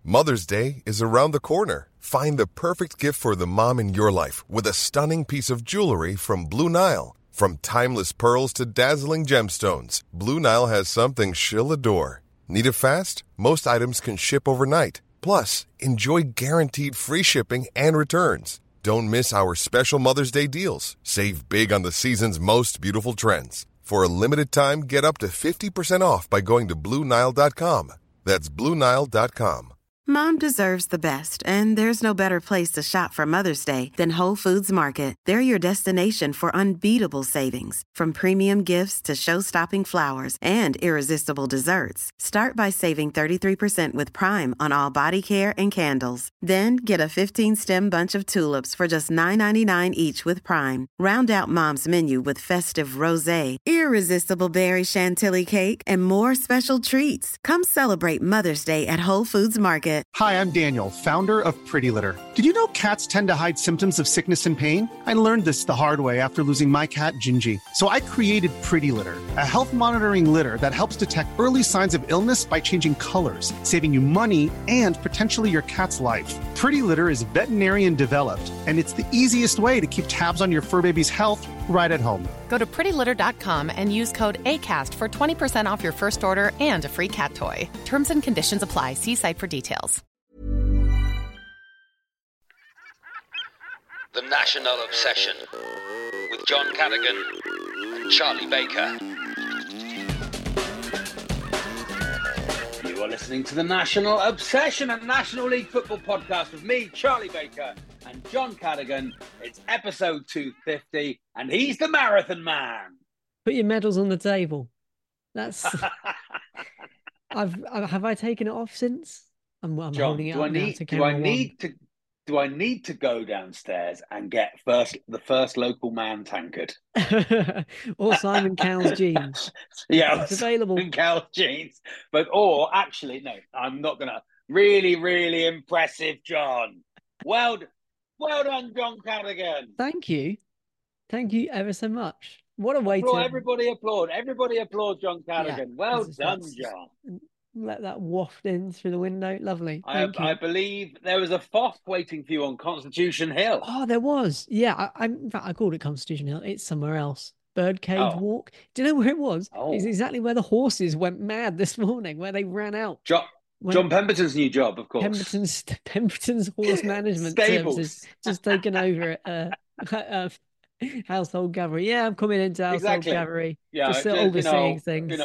Mother's Day is around the corner. Find the perfect gift for the mom in your life with a stunning piece of jewelry from Blue Nile. From timeless pearls to dazzling gemstones, Blue Nile has something she'll adore. Need it fast? Most items can ship overnight. Plus, enjoy guaranteed free shipping and returns. Don't miss our special Mother's Day deals. Save big on the season's most beautiful trends. For a limited time, get up to 50% off by going to BlueNile.com. That's BlueNile.com. Mom deserves the best, and there's no better place to shop for Mother's Day than Whole Foods Market. They're your destination for unbeatable savings, from premium gifts to show-stopping flowers and irresistible desserts. Start by saving 33% with Prime on all body care and candles. Then get a 15-stem bunch of tulips for just $9.99 each with Prime. Round out Mom's menu with festive rosé, irresistible berry chantilly cake, and more special treats. Come celebrate Mother's Day at Whole Foods Market. Hi, I'm Daniel, founder of Pretty Litter. Did you know cats tend to hide symptoms of sickness and pain? I learned this the hard way after losing my cat, Gingy. So I created Pretty Litter, a health monitoring litter that helps detect early signs of illness by changing colors, saving you money and potentially your cat's life. Pretty Litter is veterinarian developed, and it's the easiest way to keep tabs on your fur baby's health right at home. Go to prettylitter.com and use code ACAST for 20% off your first order and a free cat toy. Terms and conditions apply. See site for details. The National Obsession with John Cadogan and Charlie Baker. You are listening to the National Obsession and National League Football podcast with me, Charlie Baker, and John Cadogan. It's episode 250, and he's the marathon man. Put your medals on the table. That's. Have I taken it off since? I'm John, holding it up now to camera one. Do I need to go downstairs and get the first local man tankard? Or Simon Cowell's jeans? Yeah, it's available. Simon Cowell's jeans. Or actually, no, I'm not gonna. Really, really impressive, John. Well done, John Cadogan. Thank you ever so much. What a way to... Everybody applaud John Cadogan. Yeah, well done, John. Let that waft in through the window. Lovely. I believe there was a FOF waiting for you on Constitution Hill. Oh, there was. Yeah, in fact, I called it Constitution Hill. It's somewhere else. Birdcage Walk. Do you know where it was? Oh. It's exactly where the horses went mad this morning, where they ran out. John Pemberton's new job, of course. Pemberton's horse management services just taken over at Household Cavalry. Yeah, I'm coming into Household Cavalry. Yeah, just overseeing things.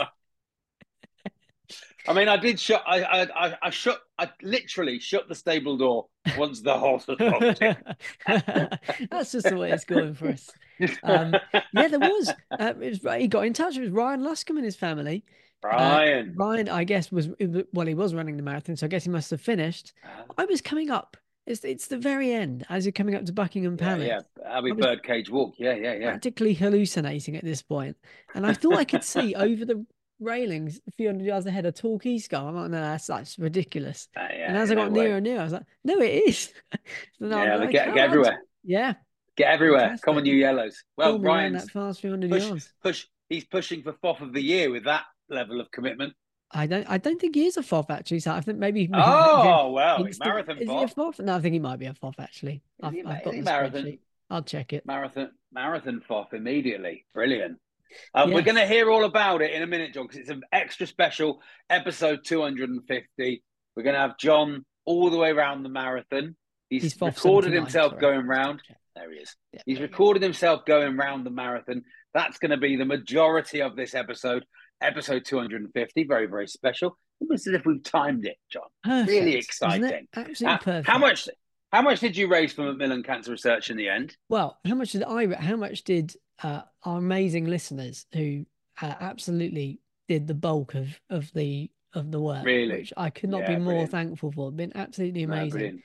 I mean, I did shut. I literally shut the stable door once the horse was walked in. That's just the way it's going for us. Yeah, there was. He got in touch with Ryan Luscombe and his family. Ryan, I guess he was running the marathon, so I guess he must have finished. I was coming up. It's the very end as you're coming up to Buckingham Palace. Yeah, Abbey Birdcage Walk. Yeah. Practically hallucinating at this point, and I thought I could see over the railings a few hundred yards ahead a Torquay Scar. I'm like, no, that's ridiculous. And as I got nearer and nearer, I was like, no, it is. Get everywhere. Yeah, get everywhere. Fantastic. Come on, you yellows. Well, Ryan's that fast 300 yards. He's pushing for FOF of the year with that level of commitment. I don't think he is a FOF actually. So I think maybe. He's marathon. Is he a FOF? No, I think he might be a FOF actually. I've got the marathon. I'll check it. Marathon FOF immediately. Brilliant. We're going to hear all about it in a minute, John, because it's an extra special episode 250. We're going to have John all the way around the marathon. He's recorded himself going round. There he is. Yeah, he's recorded himself going round the marathon. That's going to be the majority of this episode 250. Very, very special. Almost as if we've timed it, John. Perfect. Really exciting. Absolutely perfect. How much did you raise for Macmillan Cancer Research in the end? Well, how much did our amazing listeners who absolutely did the bulk of the work, really? Which I could not be more thankful for. Been absolutely amazing.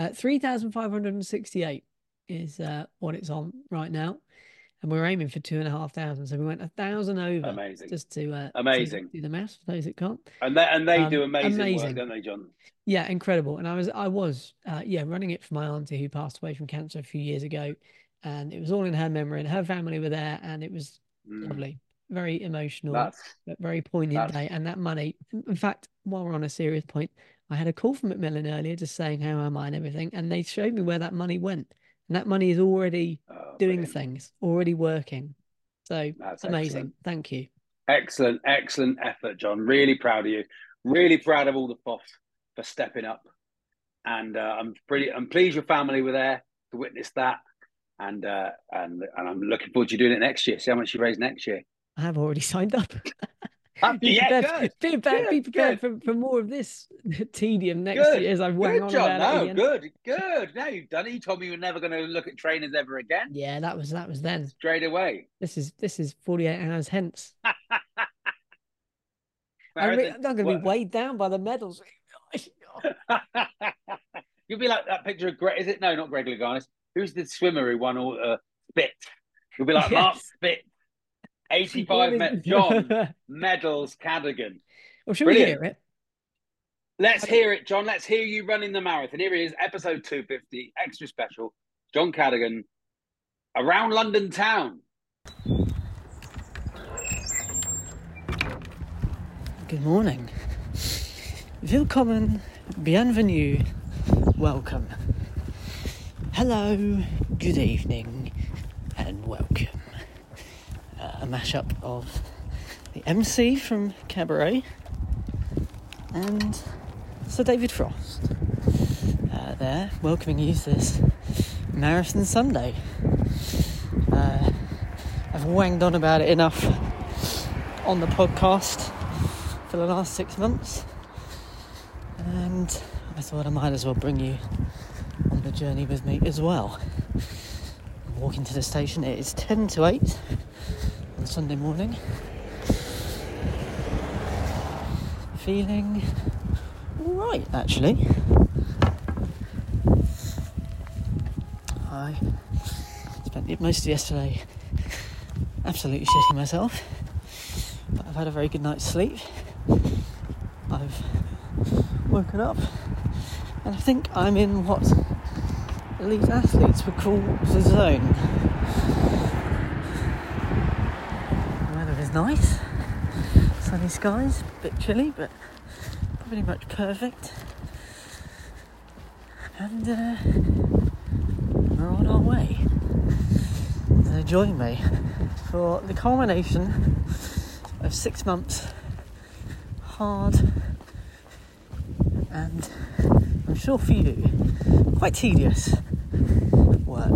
3,568 is what it's on right now, and we're aiming for 2,500. So we went 1,000 over. Amazing. Just to amazing. Do the maths for those that can't. And they do amazing work, don't they, John? Yeah, incredible. And I was running it for my auntie who passed away from cancer a few years ago. And it was all in her memory, and her family were there, and it was lovely, very emotional, but very poignant day. And that money, in fact, while we're on a serious point, I had a call from Macmillan earlier just saying how am I and everything, and they showed me where that money went. And that money is already doing things, already working. So that's amazing. Excellent. Thank you. Excellent effort, John. Really proud of you. Really proud of all the FOFs for stepping up. And I'm pleased your family were there to witness that. And I'm looking forward to you doing it next year. See how much you raise next year. I have already signed up. Be prepared for more of this tedium next year as I wang on John. about it. Good. Now you've done it. You told me you were never going to look at trainers ever again. Yeah, that was then. Straight away. This is 48 hours hence. I'm going to be weighed down by the medals. You'll be like that picture of Greg. Is it? No, not Greg Louganis. Who's the swimmer who won all Spit? You'll be like Mark Spit. 85 John medals Cadogan. Well, should we hear it? Let's hear it, John. Let's hear you running the marathon. Here he is, episode 250, extra special. John Cadogan, around London town. Good morning. Willkommen, bienvenue, welcome. Hello, good evening, and welcome. A mashup of the MC from Cabaret and Sir David Frost there welcoming you to this Marathon Sunday. I've wanged on about it enough on the podcast for the last 6 months, and I thought I might as well bring you on the journey with me as well. I'm walking to the station. It is 10 to 8 on Sunday morning. Feeling all right, actually. I spent most of yesterday absolutely shitting myself, but I've had a very good night's sleep. I've woken up and I think I'm in what elite athletes would call the zone. The weather is nice, sunny skies, a bit chilly, but pretty much perfect. And we're on our way. So join me for the culmination of 6 months hard and, I'm sure for you, quite tedious work.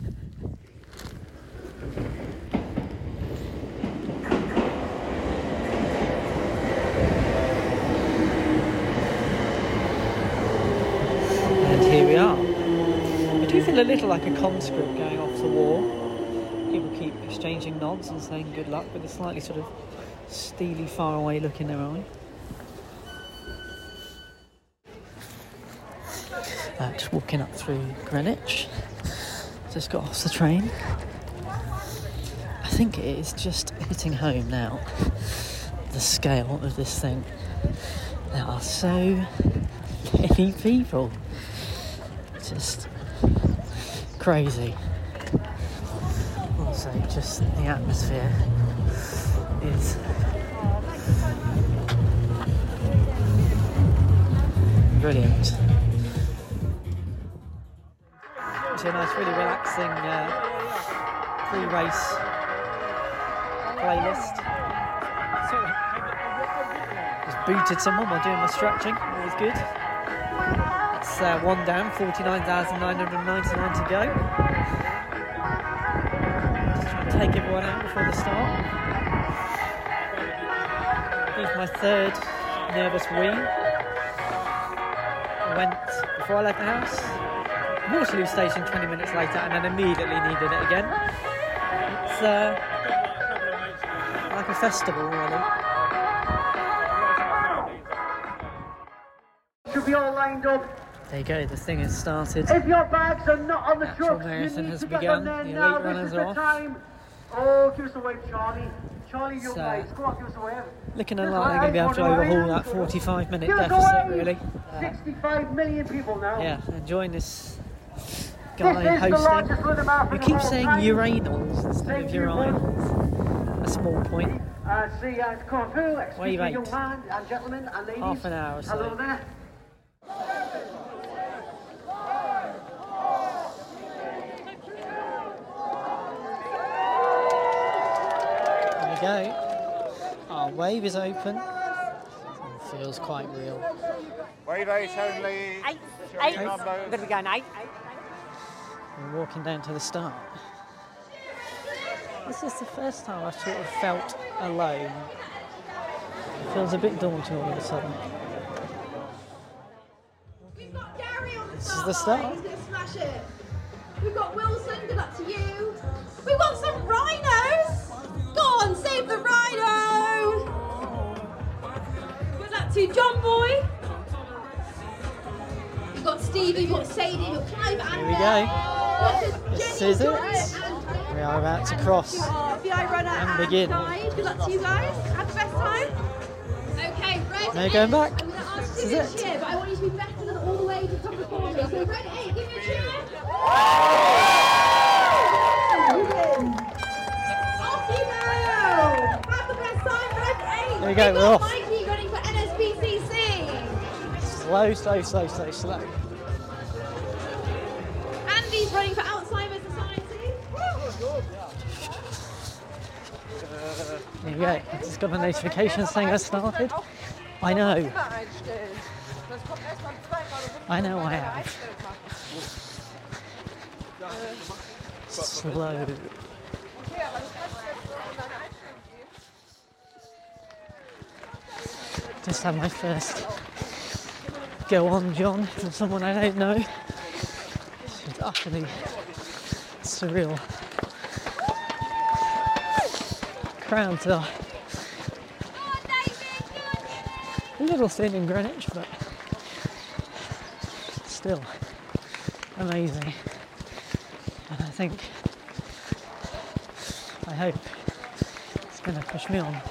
And here we are. I do feel a little like a conscript going off the war. People keep exchanging nods and saying good luck with a slightly sort of steely, faraway look in their eye. Just walking up through Greenwich. Just got off the train. I think it is just hitting home now, the scale of this thing. There are so many people. Just crazy. Also, just the atmosphere is brilliant. It's a nice, really relaxing pre-race playlist. Just booted someone while doing my stretching, always good. It's one down, 49,999 to go. Just trying to take everyone out before the start. Here's my third nervous wee. I went before I left the house. Waterloo Station 20 minutes later, and then immediately needed it again. It's like a festival, really. Should be all lined up. There you go, the thing has started. If your bags are not on the truck, marathon has begun. The elite runners are off. Time. Oh, give us a wave, Charlie. Charlie, you guys, go on, give us a wave. Looking like they're going to be able to overhaul that 45-minute deficit, really. 65 million people now. Yeah, enjoying this guy hosting. We keep saying urinals instead of urinals. A small point. See, Corfu, excuse me, young man and gentlemen and ladies. Half an hour or so. Hello there. go. Our wave is open. It feels quite real. Wave 8 only. 8. We're going to be going 8. We're walking down to the start. This is the first time I've sort of felt alone. It feels a bit daunting all of a sudden. We've got Gary on the This is the start. He's going to smash it. We've got Wilson, good luck to you. We've got some rhinos. Go on, save the rhino. Good luck to John Boy. We've got Stevie, we've got Sadie, we've got Clive, and Here we go. This is it. We are about to cross and begin. Good luck to you guys. Have the best time. Okay, ready? No going back. I'm going to ask This you is to it. cheer, but I want you to be better than all the way to the top of the corner. So ready? Give me a cheer. Off you go. Have the best time. Ready? There we go, we're off. Mikey running for NSPCC. Slow. Andy's running for Alzheimer's Society. There you go. I just got a notification saying I started. I know. I have. Slow. Just had my first go on John from someone I don't know. It's utterly surreal. Crowds are a little thin in Greenwich, but still amazing. And I hope it's going to push me on.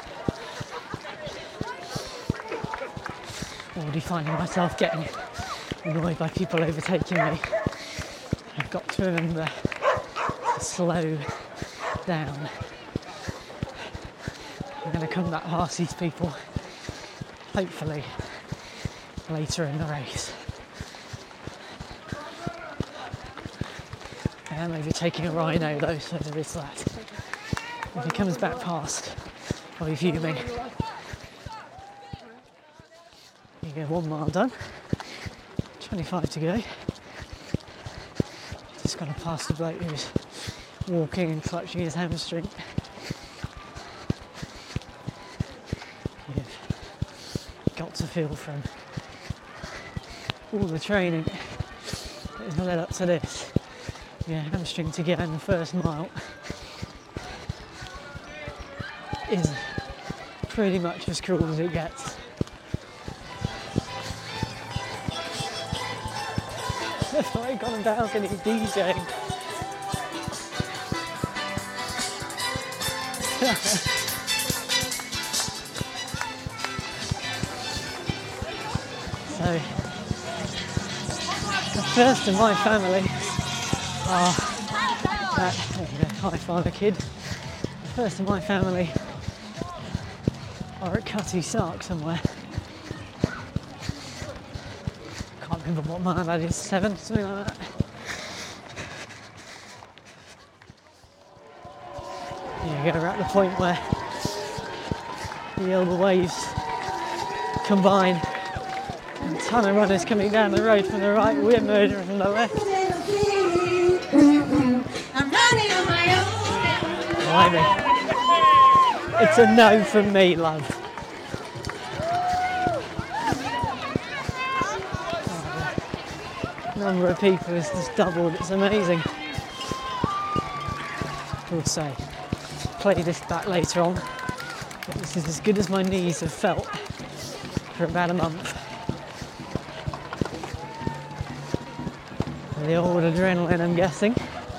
Already finding myself getting annoyed by people overtaking me. I've got to remember to slow down. I'm going to come back past these people, hopefully, later in the race. I am overtaking a rhino though, so there is that. If he comes back past, I'll be fuming. There you go, 1 mile done. 25 to go. Just gone past a bloke who's walking and clutching his hamstring. You've got to feel from all the training that has led up to this. Yeah, hamstring to get in the first mile is pretty much as cruel as it gets. I've already gone down and he's DJing. So, the first in my family are high five a kid. The first in my family are at Cutty Sark somewhere. Can't remember what mile that is, 7, something like that. Yeah, you go at the point where the elbow waves combine. And a ton of runners coming down the road from the right, we're murdering from the left. I'm running on my own. Blimey. It's a no from me, love. The number of people has just doubled, it's amazing. We'll say, play this back later on. But this is as good as my knees have felt for about a month. The old adrenaline, I'm guessing.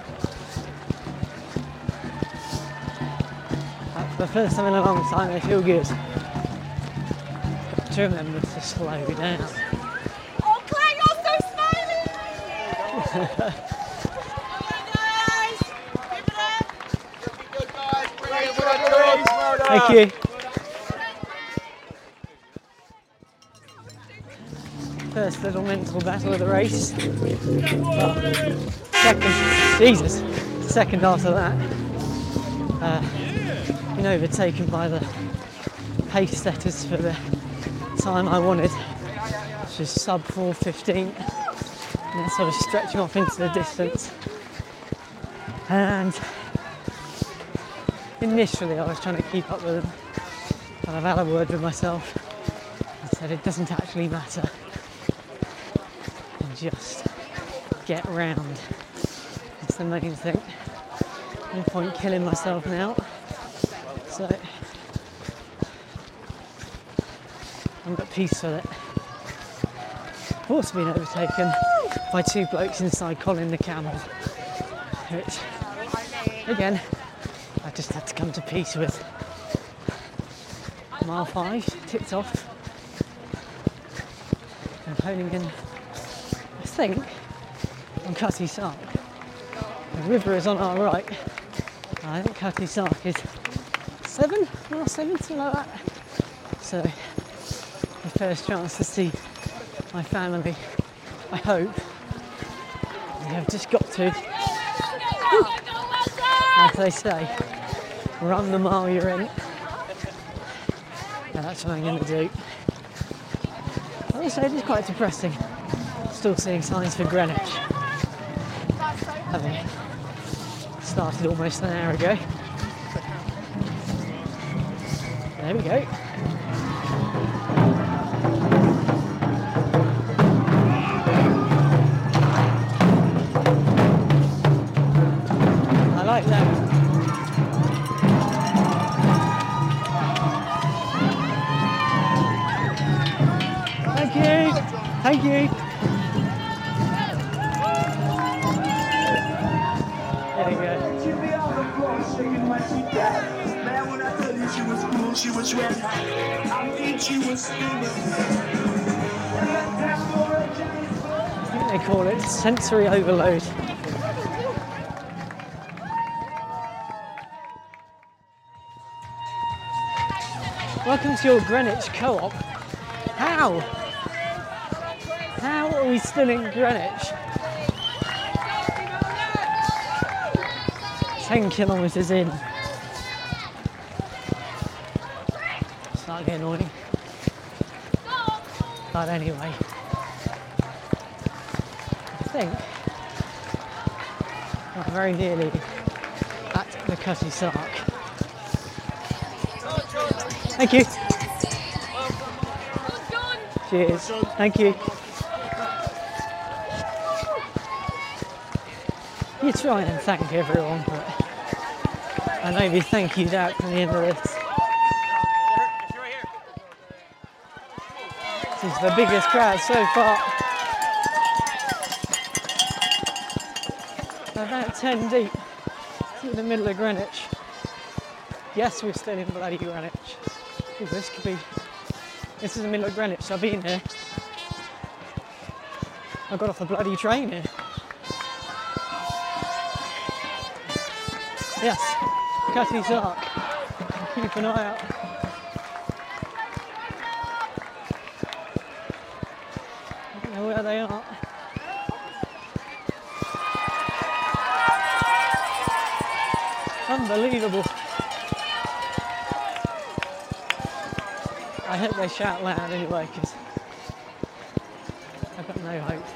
For the first time in a long time, I feel good. Got to remember to slow down. Oh, Clay, you're so smiling! Thank you. First little mental battle of the race. Well, second, Jesus, second after that. been overtaken by the pace setters for the time I wanted, which is sub 4:15, and then sort of stretching off into the distance. And initially I was trying to keep up with them, and I've had a word with myself and said it doesn't actually matter, and just get round. It's the main thing. No point killing myself now. So I'm at peace with it. I've also been overtaken by two blokes inside Colin the Camel, which again I just had to come to peace with. Mile 5 ticked off. I'm honing in, I think, on Cutty Sark. The river is on our right. I think Cutty Sark is 7, something like that. So the first chance to see my family, I hope. We have just got to, as they say, run the mile you're in. And that's what I'm going to do. I would say it is quite depressing. Still seeing signs for Greenwich. Having started almost an hour ago. There we go. I like that. Thank you. Thank you. There you go. She was red hot. I think she was steaming. I think they call it sensory overload. Welcome to your Greenwich Co-op. How? How are we still in Greenwich? 10 kilometres in. Slightly annoying. But anyway, I think I'm very nearly at the Cutty Sark. Thank you. Cheers. Thank you. You try and thank everyone, but I maybe thank you out from the end of this. This is the biggest crowd so far. About 10 deep through the middle of Greenwich. Yes, we're still in bloody Greenwich. Ooh, this is the middle of Greenwich, so I've been here. I got off the bloody train here. Yes, Cutty Sark. Keep an eye out. I don't know where they are. Unbelievable. I hope they shout loud anyway, because I've got no hope.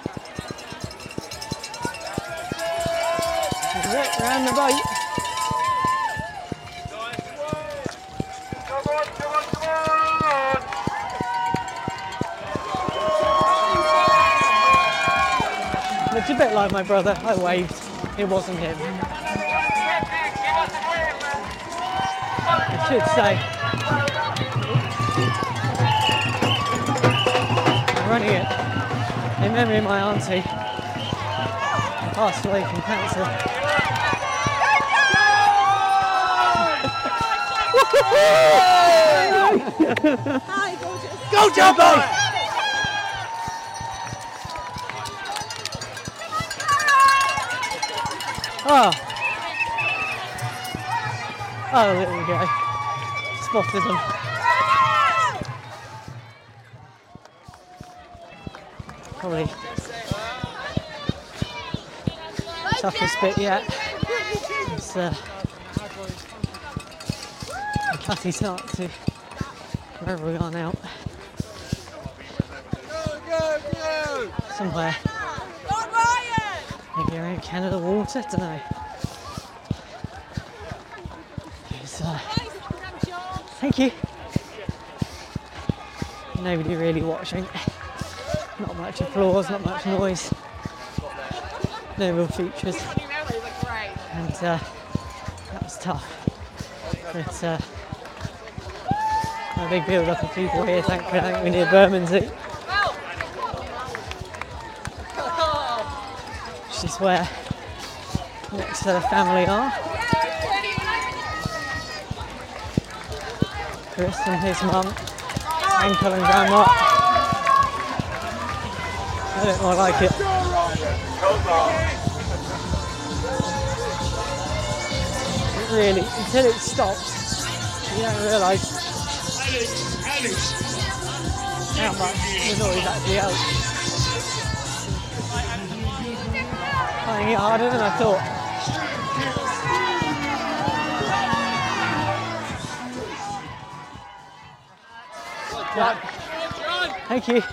This is it, around the boat. It's a bit like my brother. I waved. It wasn't him. I should say. I'm running it in memory of my auntie, who passed away from cancer. Hi, gorgeous. Go, Jumbo! Oh, there we go. Spotted them. Probably toughest bit yet. It's cutty start to wherever we are now. Somewhere. Maybe around Canada Water, don't know. Thank you. Nobody really watching. Not much applause, not much noise. No real features. And that was tough. But a big build up of people here, thankfully. I think we're near Bermondsey. Which is where the next set of family are. Chris and his mum, uncle and grandma. A bit more like it. Really, until it stops, you don't realise how much the noise actually helps. Finding it harder than I thought. Yeah. Thank you.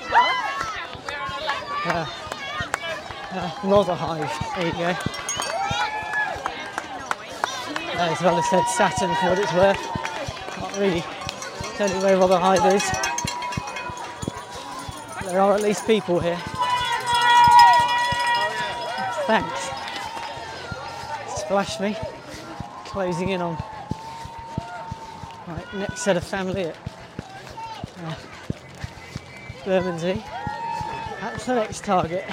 Rotherhithe, there you go. As well as said Saturn for what it's worth. Can't really tell you where Rotherhithe is. There are at least people here. Thanks. Splash me. Closing in on. Right, next set of family at Bermondsey. That's the next target.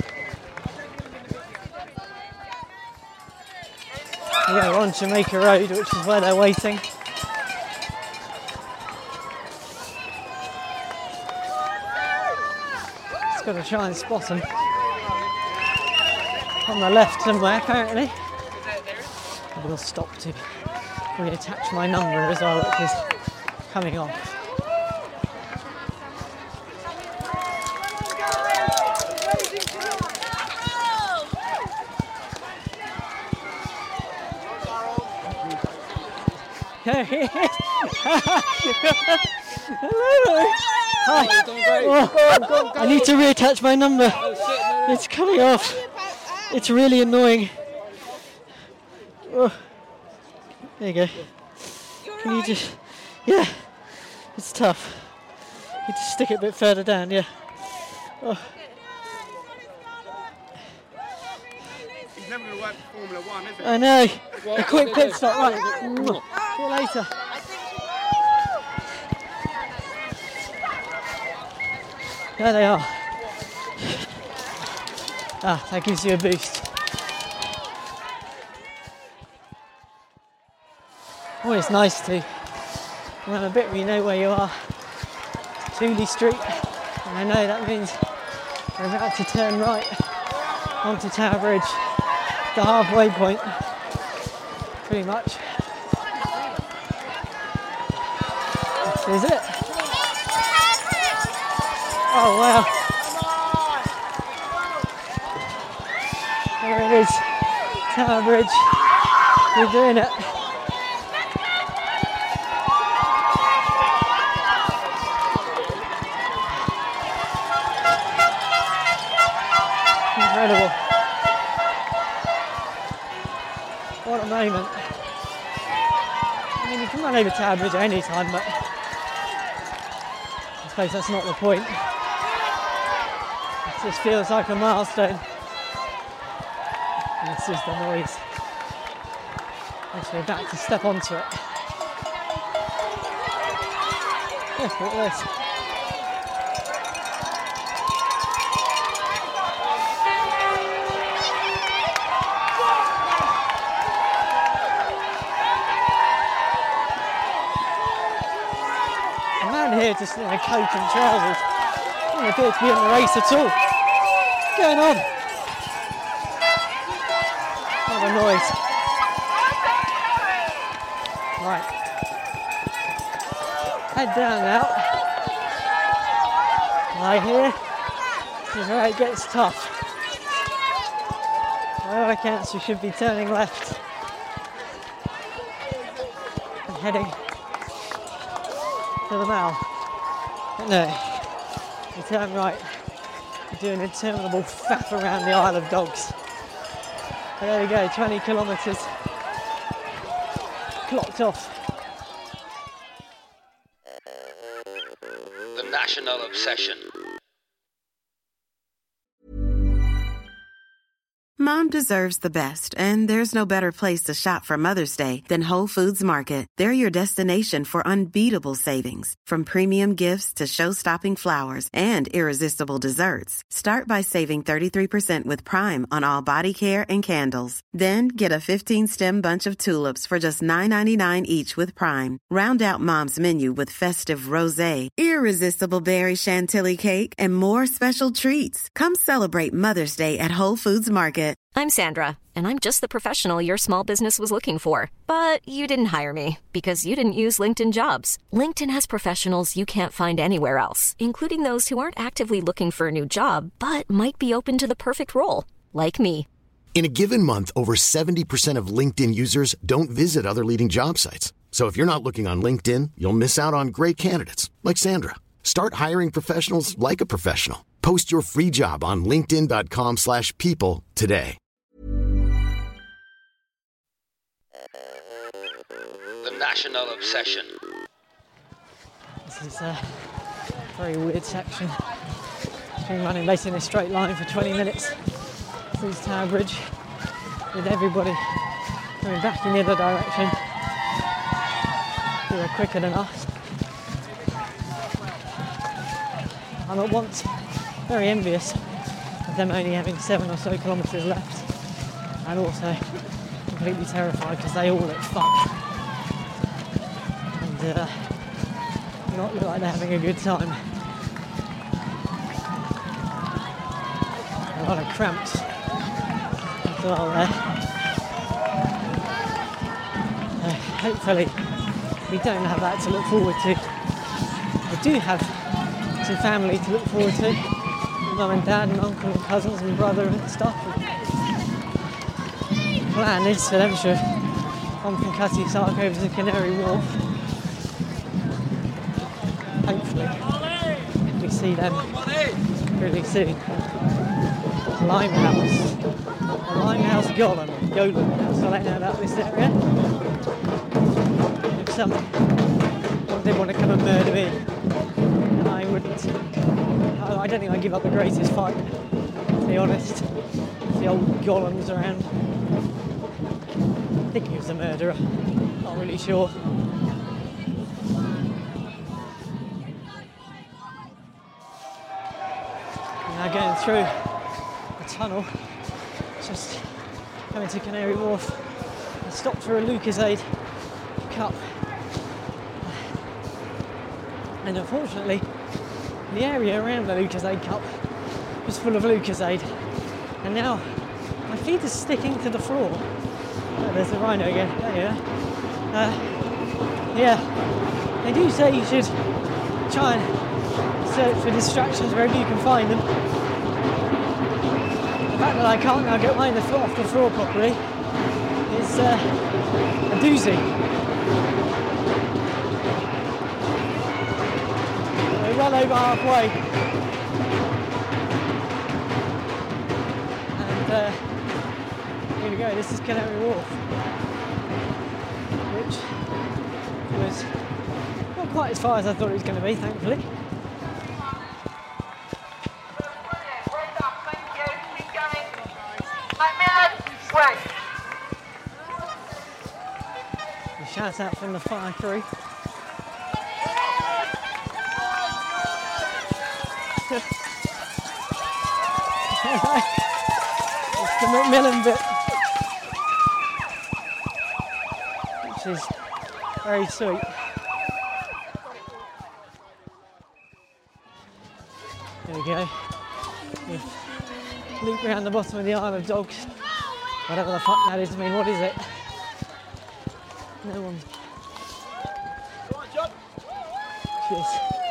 Yeah, we're on Jamaica Road, which is where they're waiting. Just got to try and spot them. On the left somewhere, apparently. I will stop to reattach my number as well, which is coming off. Hello. Hi. Oh, I need to reattach my number. It's coming off. It's really annoying. Oh. There you go. Can you just... Yeah. It's tough. You just stick it a bit further down, yeah. Oh. He's never going to work for Formula 1, is it? I know. A quick pit stop, right. See you later. There they are. Ah, that gives you a boost. Always nice to run a bit where you know where you are. Tooley Street, and I know that means we're about to turn right onto Tower Bridge, the halfway point, pretty much. This is it. Oh wow. There it is, Tower Bridge. We're doing it. Incredible. What a moment. I mean, you can run over Tower Bridge at any time, but I suppose that's not the point. It just feels like a milestone. And it's just the noise. As we're about to step onto it. Look at this. Here just in a coat and trousers. Doesn't appear to be in the race at all. What's going on? What a noise. Right. Head down now. Right here. This is where it gets tough. By all accounts, you should be turning left and heading to the mall. But no, you turn right, you're doing an interminable faff around the Isle of Dogs. But there we go, 20 kilometres clocked off. The National Obsession. Mom deserves the best, and there's no better place to shop for Mother's Day than Whole Foods Market. They're your destination for unbeatable savings, from premium gifts to show-stopping flowers and irresistible desserts. Start by saving 33% with Prime on all body care and candles. Then get a 15-stem bunch of tulips for just $9.99 each with Prime. Round out Mom's menu with festive rosé, irresistible berry chantilly cake, and more special treats. Come celebrate Mother's Day at Whole Foods Market. I'm Sandra, and I'm just the professional your small business was looking for. But you didn't hire me because you didn't use LinkedIn Jobs. LinkedIn has professionals you can't find anywhere else, including those who aren't actively looking for a new job, but might be open to the perfect role, like me. In a given month, over 70% of LinkedIn users don't visit other leading job sites. So if you're not looking on LinkedIn, you'll miss out on great candidates, like Sandra. Start hiring professionals like a professional. Post your free job on linkedin.com/people today. The National Obsession. This is a very weird section. It's been running basically in a straight line for 20 minutes through Tower Bridge, with everybody going back in the other direction. They were quicker than us. I'm at once very envious of them only having 7 or so kilometres left, and also completely terrified because they all look fucked and not look like they're having a good time. A lot of cramps as well there. Hopefully we don't have that to look forward to. We do have some family to look forward to. Mum and dad and uncle and cousins and brother and stuff. The plan is for them to come from Cutty Sark over to Canary Wharf. Hopefully we see them really soon. Limehouse. The Limehouse Golem. That's all I know about this area. If someone did want to come and murder me, I wouldn't. I don't think I'd give up the greatest fight, to be honest. The old golems around. I think he was a murderer. Not really sure. Now going through the tunnel, just coming to Canary Wharf. I stopped for a Lucozade cup. And unfortunately, the area around the Lucozade cup was full of Lucozade, and now my feet are sticking to the floor. Oh, there's the rhino again. There you are. Yeah, they do say you should try and search for distractions wherever you can find them. The fact that I can't now get my foot off the floor properly is a doozy. Run over halfway, and here we go. This is Canary Wharf, which was not quite as far as I thought it was going to be, thankfully. A shout out from the fire crew. It's the Macmillan bit, which is very sweet. There we go. We've looped around the bottom of the Isle of Dogs. Whatever the fuck that is. I mean, what is it? No one's. Cheers.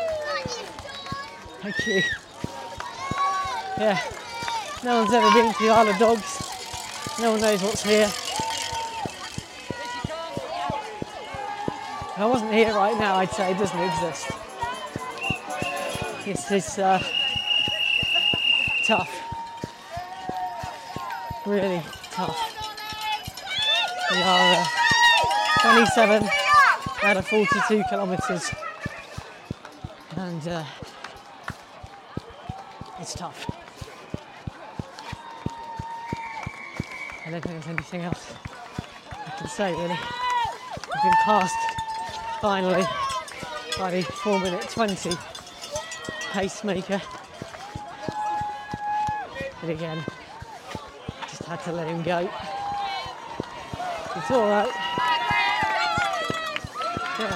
Thank you. Yeah, no one's ever been to the Isle of Dogs. No one knows what's here. I wasn't here right now, I'd say it doesn't exist. This is tough. Really tough. We are 27 out of 42 kilometres, and it's tough. I don't think there's anything else I can say really. I've been passed finally by the 4:20 pacemaker, but again, just had to let him go. It's all right. Yeah.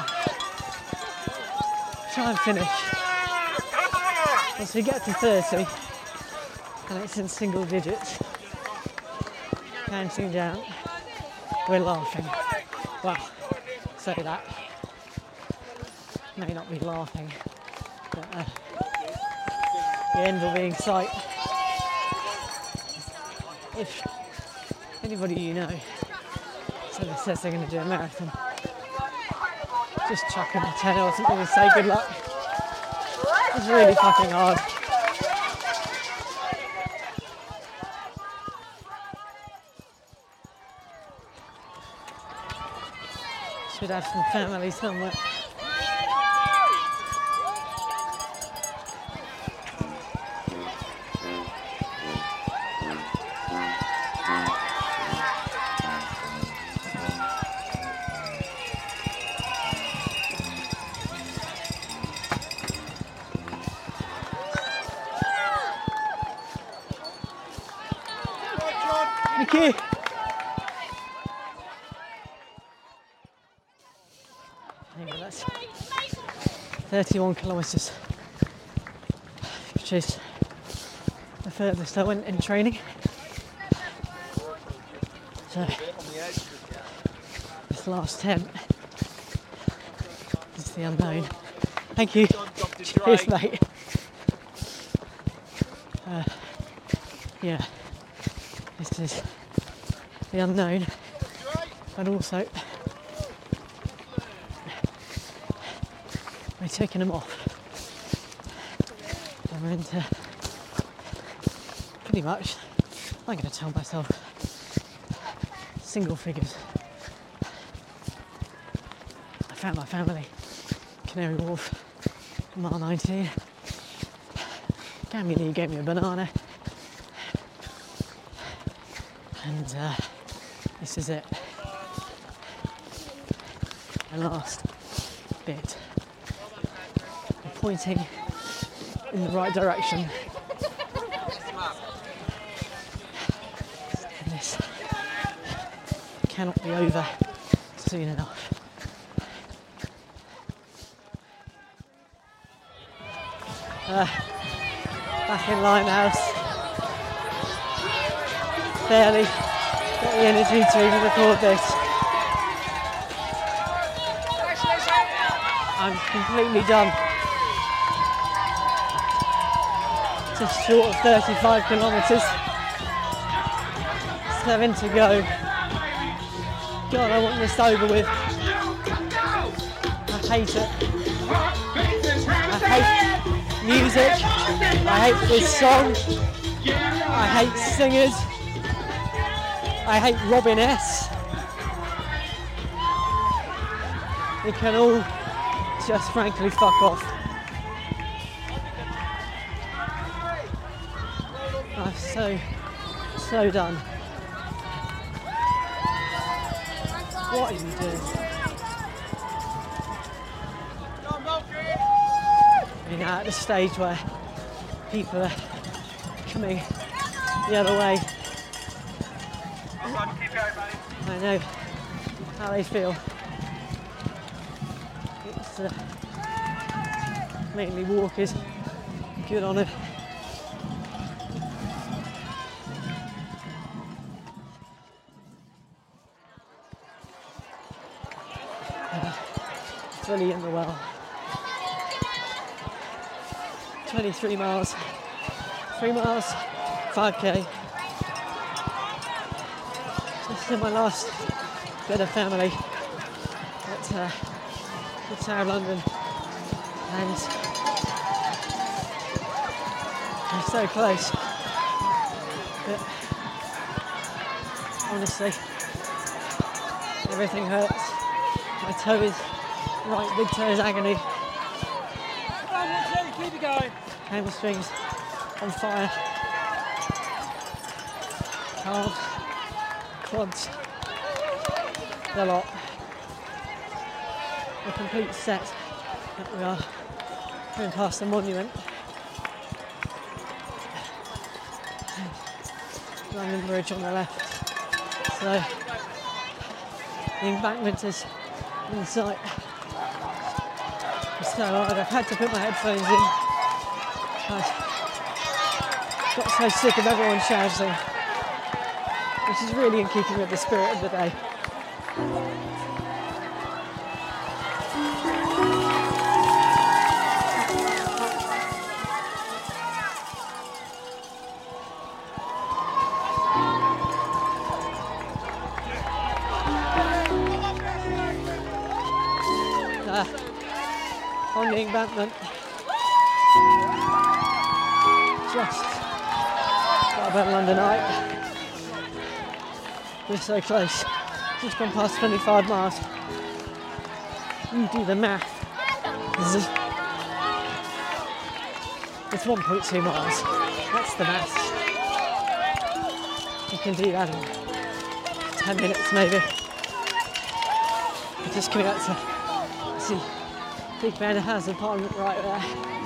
Try and finish. Once we get to 30, and it's in single digits, counting down, we're laughing. Well, say that. May not be laughing, but the end will be in sight. If anybody you know says they're going to do a marathon, just chuck them a tenner or something and say good luck. It's really fucking hard. Should have some family somewhere. Thank you. Anyway, that's 31 kilometres, which is the furthest I went in training. So this last 10 is the unknown. Thank you. Cheers, mate. Yeah, this is the unknown, and also we're taking them off. And we're into pretty much, I'm going to tell myself, single figures. I found my family, Canary Wharf, mile 19. Cammy Lee gave me a banana. And this is it. The last bit. We're pointing in the right direction. And this cannot be over soon enough. Back in Limehouse. Barely got the energy to even record this. I'm completely done. Just short of 35 kilometres. 7 to go. God, I want this over with. I hate it. I hate music. I hate this song. I hate singers. I hate Robin S. They can all just frankly fuck off. I'm so done. What are you doing? You're now at the stage where people are coming the other way. I know how they feel. It's mainly walkers. Good on it. Fully in the well. 23 miles. 3 miles. 5k. This is my last bit of family. But the Tower of London, and we're so close. But honestly, everything hurts. My toe is right, big toe is agony. Keep it going. Hamstrings on fire. Calves, quads, the lot. A complete set that we are going past the monument. London Bridge on the left. So the embankment is in sight. So I've had to put my headphones in. I got so sick of everyone shouting, which is really in keeping with the spirit of the day. On the embankment, just got about London Eye. We're so close, just gone past 25 miles. You do the math. It's 1.2 miles, that's the math. You can do that in 10 minutes maybe. We're just coming out to see Big Ben has a Parliament right there.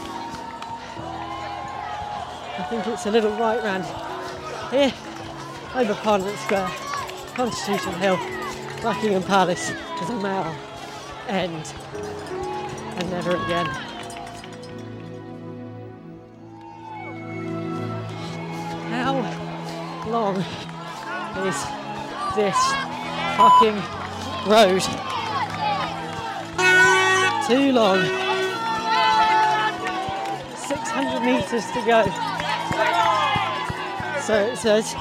I think it's a little right round here, over Parliament Square, Constitution Hill, Buckingham Palace to the Mall End, and never again. How long is this fucking road? Too long. 600 metres to go. So it says.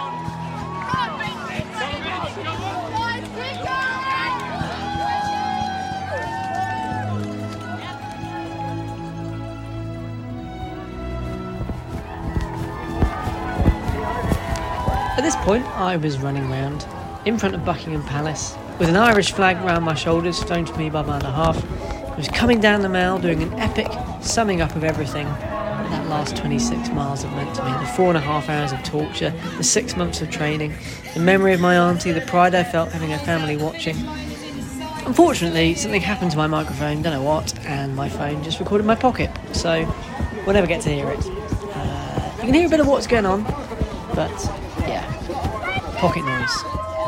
At this point, I was running around in front of Buckingham Palace with an Irish flag round my shoulders, flown to me by my other half. I was coming down the Mall doing an epic summing up of everything that last 26 miles have meant to me. The 4.5 hours of torture, the 6 months of training, the memory of my auntie, the pride I felt having her family watching. Unfortunately, something happened to my microphone, don't know what, and my phone just recorded my pocket, so we'll never get to hear it. You can hear a bit of what's going on, but yeah, pocket noise.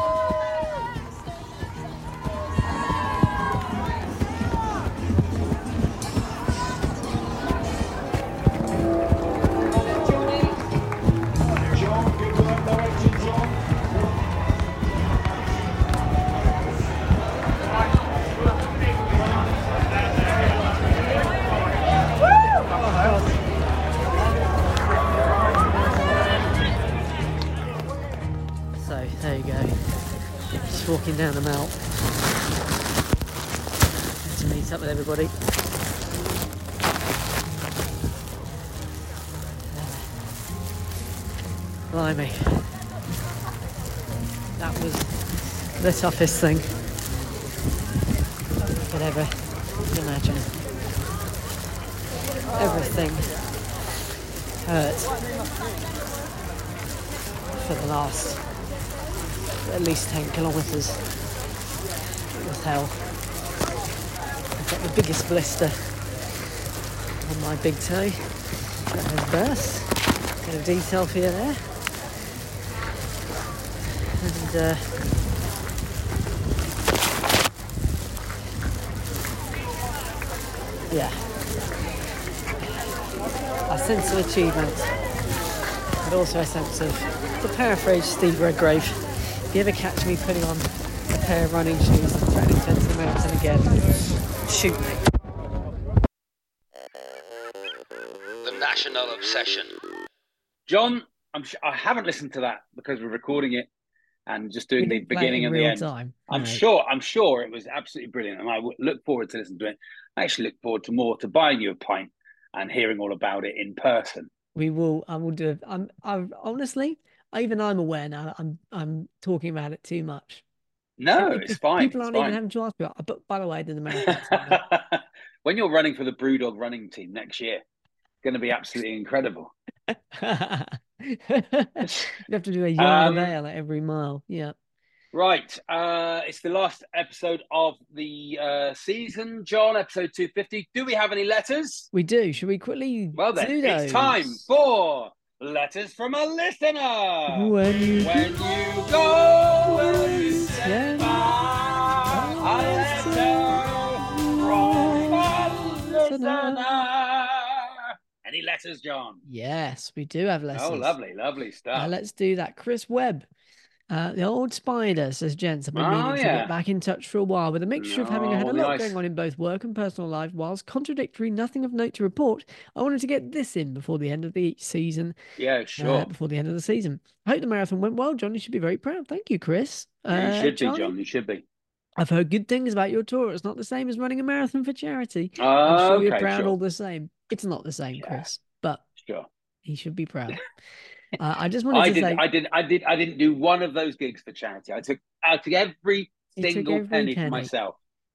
Walking down the Mall to meet up with everybody. Blimey, that was the toughest thing I could ever imagine. Everything hurt for the last at least 10 kilometres. It was hell. I've got the biggest blister on my big toe. That has burst. Bit of detail for you there. And yeah, a sense of achievement, but also a sense of, to paraphrase Steve Redgrave, if you ever catch me putting on a pair of running shoes and threatening to enter the mountain again, shoot me. The National Obsession. John, I haven't listened to that because we're recording it and just doing the beginning and the end. Time. I'm sure it was absolutely brilliant, and I look forward to listening to it. I actually look forward to more, to buying you a pint and hearing all about it in person. We will. I will do it. I'm honestly, even I'm aware now that I'm talking about it too much. No, it's fine. People aren't even having to ask me. But by the way, there's a marathon. When you're running for the Brewdog running team next year, it's going to be absolutely incredible. You have to do a yard of ale at every mile. Yeah. Right. It's the last episode of the season, John, episode 250. Do we have any letters? We do. Should we quickly Well then, do those? It's time for letters from a listener. When you go, will you send a letter from a listener? Any letters, John? Yes, we do have letters. Oh, lovely stuff. Let's do that. Chris Webb. The old spider says, gents, I've been meaning to get back in touch for a while. With a mixture of having had a lot going on in both work and personal life, whilst contradictory, nothing of note to report, I wanted to get this in before the end of the season. Yeah, sure. Before the end of the season. I hope the marathon went well, John. You should be very proud. Thank you, Chris. You should be, John. You should be. I've heard good things about your tour. It's not the same as running a marathon for charity. I'm sure you're proud all the same. It's not the same, Chris, but he should be proud. I just wanted to say I didn't do one of those gigs for charity. I took every single penny for myself.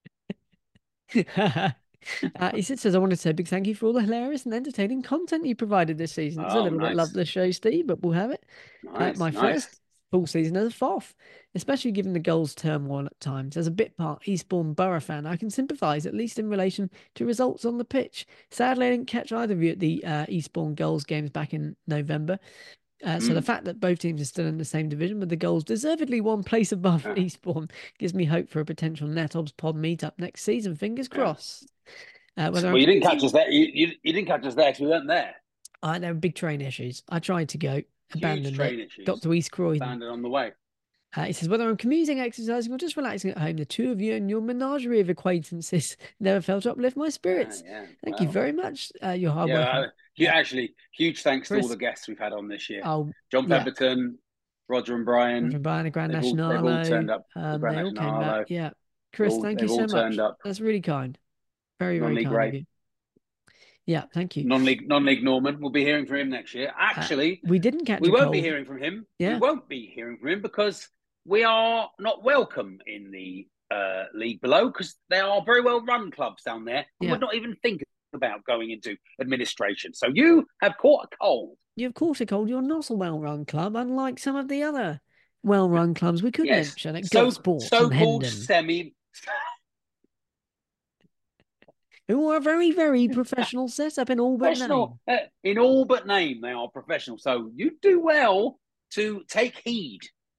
He says, I wanted to say a big thank you for all the hilarious and entertaining content you provided this season. It's a little bit love the show, Steve, but we'll have it. My first full season as a FOF, especially given the goals turmoil at times. As a bit part Eastbourne Borough fan, I can sympathise, at least in relation to results on the pitch. Sadly, I didn't catch either of you at the Eastbourne Goals games back in November. So the fact that both teams are still in the same division with the Goals deservedly one place above Eastbourne gives me hope for a potential NetObs pod meetup next season. Fingers crossed. Well, you didn't catch us there. You didn't catch us there because we weren't there. There were big train issues. I tried to go, abandoned it. Issues. Got to East Croydon. Abandoned on the way. He says, whether I'm commuting, exercising, or just relaxing at home, the two of you and your menagerie of acquaintances never failed to uplift my spirits. Thank you very much. Your hard work. Actually, huge thanks to all the guests we've had on this year. John Pemberton, Roger and Brian. The Grand National. They've all turned up. They all came back. Yeah. Chris, thank you so much. That's really kind. Very, very kind of you. Yeah, thank you. Non-league Norman. We'll be hearing from him next year. Actually, we didn't catch. We won't be hearing from him. Yeah. We won't be hearing from him because we are not welcome in the league below because they are very well run clubs down there. Yeah. We're not even thinking about going into administration. So you have caught a cold. You've caught a cold. You're not a well-run club, unlike some of the other well-run clubs we could mention at Gosport and Hendon. Who are very, very professional setup in all but name. In all but name, they are professional. So you do well to take heed.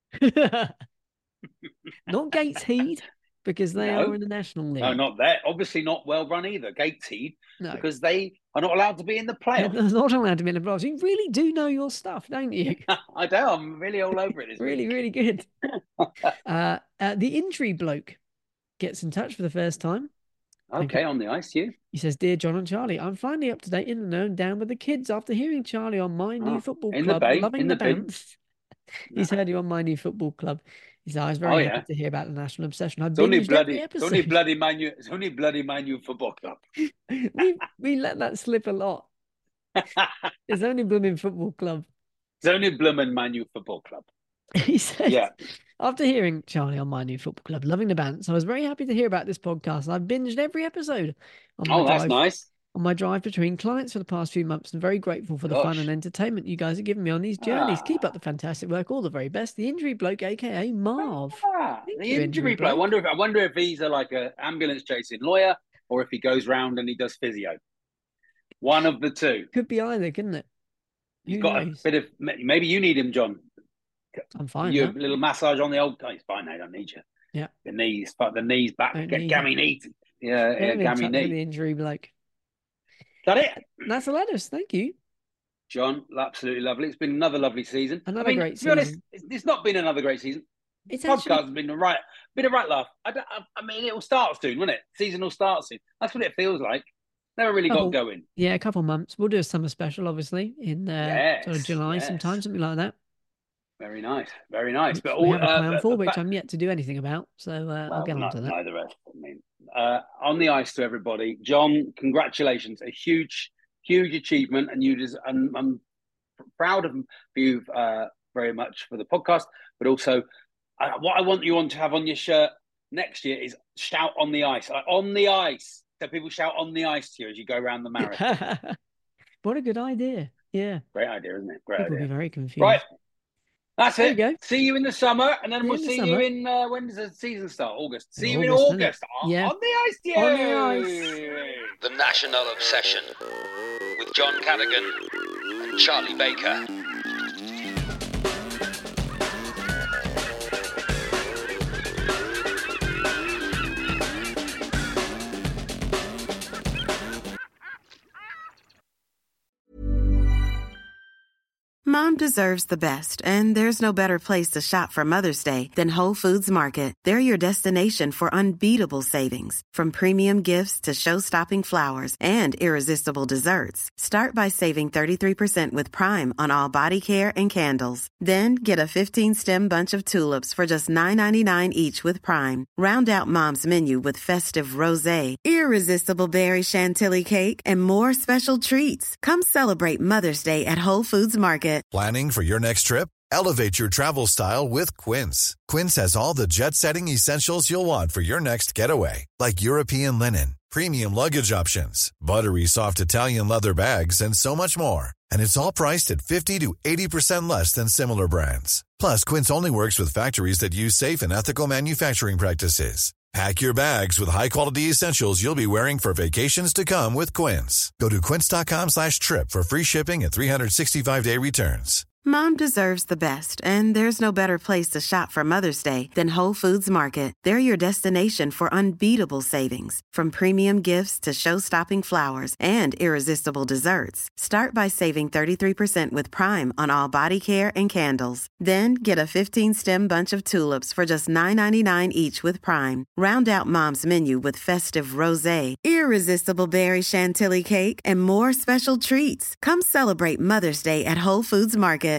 Not Gateshead, because they are in the National League. No, not that. Obviously not well run either. Gateshead, because they are not allowed to be in the playoffs. They're not allowed to be in the playoffs. You really do know your stuff, don't you? I do. I'm really all over it. Really, really good. The injury bloke gets in touch for the first time. Okay, on the ice, you. He says, Dear John and Charlie, I'm finally up to date in the know and down with the kids after hearing Charlie on My New Football Club, loving the bounce. He's heard you on My New Football Club. He said, I was very happy to hear about the national obsession. It's only bloody Man U Football Club. we let that slip a lot. It's only blooming football club. It's only blooming Man U Football Club. He says, after hearing Charlie on My New Football Club, loving the bands, I was very happy to hear about this podcast. I've binged every episode. That's nice. On my drive between clients for the past few months, and very grateful for the fun and entertainment you guys are giving me on these journeys. Keep up the fantastic work. All the very best. The Injury Bloke, aka Marv. The Injury Bloke. I wonder if he's like an ambulance chasing lawyer, or if he goes round and he does physio. One of the two. Could be either, couldn't it? You've got a bit of. Maybe you need him, John. I'm fine. You a little massage on the old. Oh, it's fine. I don't need you. Yeah. The knees back. Get gammy knee. Gammy knee. The Injury Bloke. That it? That's the letters. Thank you, John. Absolutely lovely. It's been another lovely season. Great season. To be honest, it's not been another great season. It's podcast has been been a right laugh. I mean, it will start soon, won't it? Season will start soon. That's what it feels like. Never really got going. Yeah, a couple of months. We'll do a summer special, obviously, in sort of July sometime, something like that. Very nice, very nice. But we have a plan for, which I'm yet to do anything about. So I'll get on to that. Neither of us. I mean, on the ice to everybody, John. Congratulations, a huge achievement, and I'm proud of you very much for the podcast, but also what I want you to have on your shirt next year is shout on the ice, on the ice. So people shout on the ice to you as you go around the marathon. What a good idea! Yeah, great idea, isn't it? Great people idea. Will be very confused. Right. That's there it. You go. See you in the summer, and then we'll see you in when does the season start? August. See you in August. Yeah. On the ice, yeah. On the ice. The National Obsession with John Cadogan and Charlie Baker. Mom deserves the best, and there's no better place to shop for Mother's Day than Whole Foods Market. They're your destination for unbeatable savings, from premium gifts to show-stopping flowers and irresistible desserts. Start by saving 33% with Prime on all body care and candles. Then get a 15-stem bunch of tulips for just $9.99 each with Prime. Round out Mom's menu with festive rosé, irresistible berry chantilly cake, and more special treats. Come celebrate Mother's Day at Whole Foods Market. Planning for your next trip? Elevate your travel style with Quince. Quince has all the jet-setting essentials you'll want for your next getaway, like European linen, premium luggage options, buttery soft Italian leather bags, and so much more. And it's all priced at 50 to 80% less than similar brands. Plus, Quince only works with factories that use safe and ethical manufacturing practices. Pack your bags with high-quality essentials you'll be wearing for vacations to come with Quince. Go to quince.com/trip for free shipping and 365-day returns. Mom deserves the best, and there's no better place to shop for Mother's Day than Whole Foods Market. They're your destination for unbeatable savings, from premium gifts to show-stopping flowers and irresistible desserts. Start by saving 33% with Prime on all body care and candles. Then get a 15-stem bunch of tulips for just $9.99 each with Prime. Round out Mom's menu with festive rosé, irresistible berry chantilly cake, and more special treats. Come celebrate Mother's Day at Whole Foods Market.